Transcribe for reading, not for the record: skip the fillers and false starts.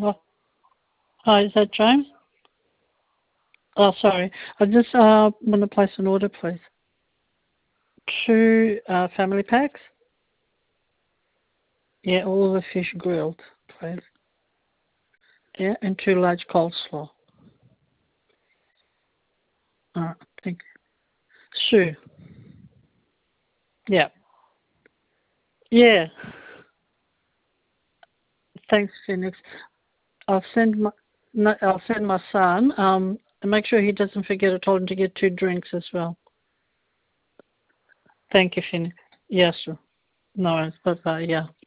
Oh, hi, is that James? Oh, sorry. I just want to place an order, please. Two family packs. Yeah, all of the fish grilled, please. Yeah, and two large coleslaw. All right, thank you. Sue. Yeah. Yeah. Thanks, Phoenix. I'll send my no, I'll send my son. And make sure he doesn't forget. I told him to get two drinks as well. Thank you, Phoenix. Yes, sir. No, bye bye. Yeah.